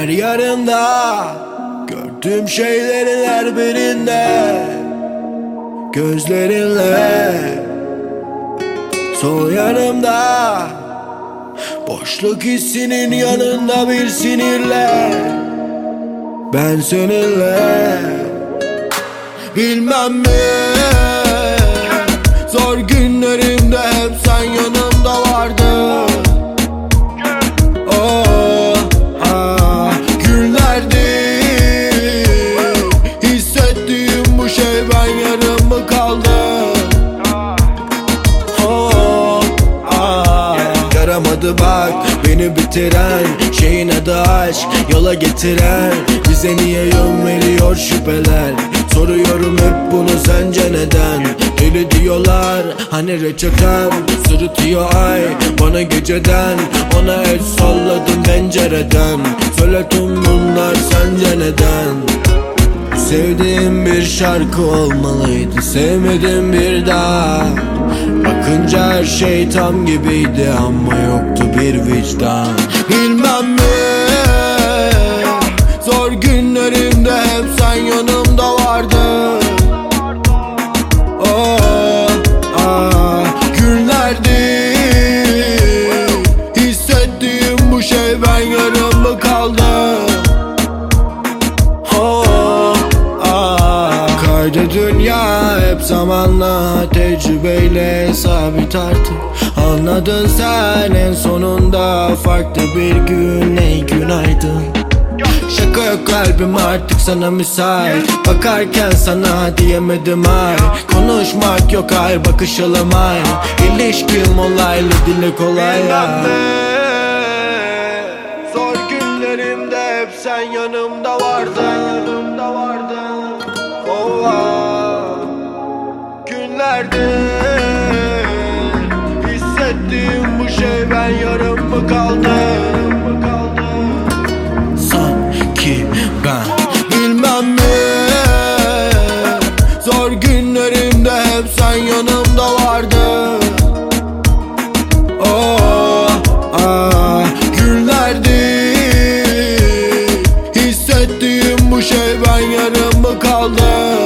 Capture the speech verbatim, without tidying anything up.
Her yarında gördüğüm şeylerin her birinde gözlerinle. Sol yanımda boşluk hissinin yanında bir sinirle. Ben seninle bilmem mi, zor günlerimde hep sen yanımda vardın. Oh, ah, günlerdir hissettiğim bu şey, ben yarım mı kaldım? Oh, ah, yaramadı bak beni bitiren şeyin adı aşk, yola getiren. Bize niye yön veriyor şüpheler? Soruyorum hep bunu, sence neden? Deli diyorlar hani reçetem, sırıtıyor ay bana geceden. Ona el salladım pencereden. Söyle tüm bunlar sence neden? Sevdiğim bir şarkı olmalıydı, sevmedim bir daha. Bakınca her şey tam gibiydi ama yoktu bir vicdan. Bilmem mi, zor günlerimde hep sen yanımda vardın. Oh, ah, günlerdir hissettiğim bu şey, ben yarım mı kaldım? Oh, ah, kaydı dünya hep zamanla, tecrübeyle sabit artık. Anladın sen en sonunda, farklı bir gün, ey günaydın. Şaka yok kalbim artık sana müsait. Bakarken sana diyemedim ay. Konuşmak yok ay, bakışalım ay. İlişkim olaylı, dile kolay ya. Zor günlerimde hep sen yanımda vardın, yanımda vardın. Oh, ah, günlerdir hissettiğim bu şey, ben yarım mı kaldım? Sanki ben bilmem mi, zor günlerimde hep sen yanımda vardın. Oh, ah, günlerdir hissettiğim bu şey, ben yarım mı kaldım?